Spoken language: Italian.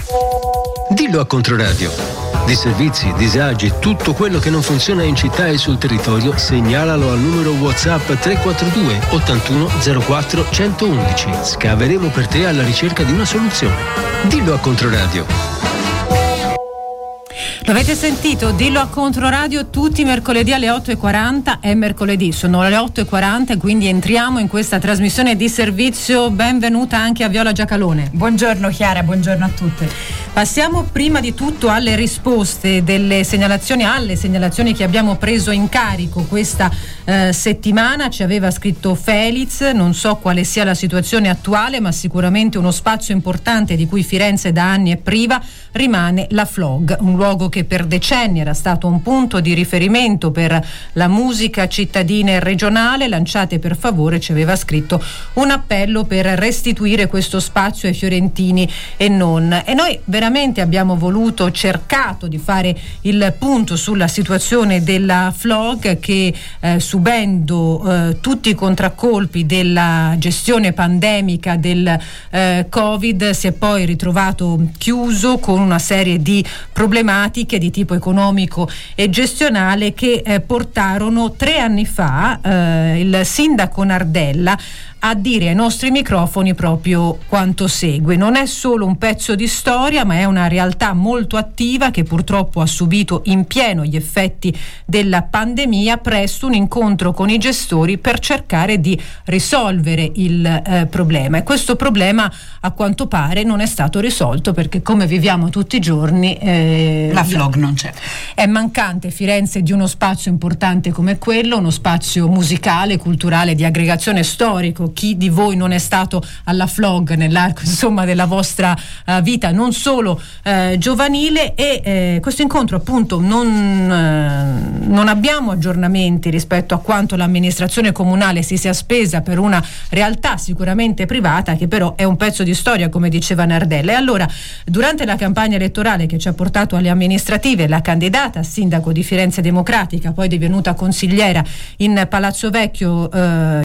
Dillo a Controradio. Disservizi, disagi, tutto quello che non funziona in città e sul territorio, segnalalo al numero WhatsApp 342 81 04 111. Scaveremo per te alla ricerca di una soluzione. Dillo a Controradio. Lo avete sentito? Dillo a Controradio tutti i mercoledì alle 8:40. È mercoledì, sono le 8:40, quindi entriamo in questa trasmissione di servizio. Benvenuta anche a Viola Giacalone. Buongiorno Chiara, buongiorno a tutte. Passiamo prima di tutto alle risposte alle segnalazioni che abbiamo preso in carico questa settimana. Ci aveva scritto Felix, non so quale sia la situazione attuale, ma sicuramente uno spazio importante di cui Firenze da anni è priva rimane la FLOG, un luogo che per decenni era stato un punto di riferimento per la musica cittadina e regionale. Lanciate per favore, ci aveva scritto, un appello per restituire questo spazio ai fiorentini e non. E noi veramente abbiamo cercato di fare il punto sulla situazione della FLOG che subendo tutti i contraccolpi della gestione pandemica del Covid si è poi ritrovato chiuso con una serie di problematiche di tipo economico e gestionale che portarono 3 anni fa il sindaco Nardella a dire ai nostri microfoni proprio quanto segue: non è solo un pezzo di storia, ma è una realtà molto attiva che purtroppo ha subito in pieno gli effetti della pandemia. Presto un incontro con i gestori per cercare di risolvere il problema, e questo problema a quanto pare non è stato risolto, perché come viviamo tutti i giorni la FLOG non c'è. È mancante Firenze di uno spazio importante come quello, uno spazio musicale, culturale, di aggregazione storico. Chi di voi non è stato alla FLOG nell'arco della vostra vita, non solo giovanile, e questo incontro appunto non abbiamo aggiornamenti rispetto a quanto l'amministrazione comunale si sia spesa per una realtà sicuramente privata, che però è un pezzo di storia, come diceva Nardella. E allora, durante la campagna elettorale che ci ha portato alle amministrative, la candidata a sindaco di Firenze Democratica, poi divenuta consigliera in Palazzo Vecchio,